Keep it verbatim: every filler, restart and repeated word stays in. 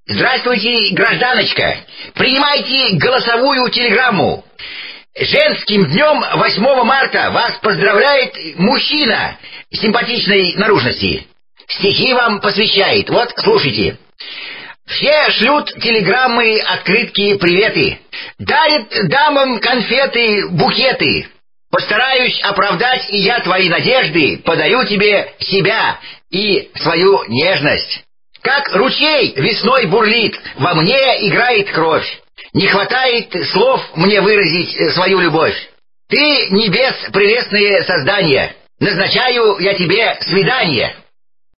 Здравствуйте, гражданочка. Принимайте голосовую телеграмму. Женским днем восьмого марта вас поздравляет мужчина симпатичной наружности. Стихи вам посвящает. Вот, слушайте. Все шлют телеграммы, открытки, приветы. Дарят дамам конфеты, букеты. Постараюсь оправдать и я твои надежды, подарю тебе себя и свою нежность. Как ручей весной бурлит, во мне играет кровь. Не хватает слов мне выразить свою любовь. Ты, небес, прелестные создания, назначаю я тебе свидание.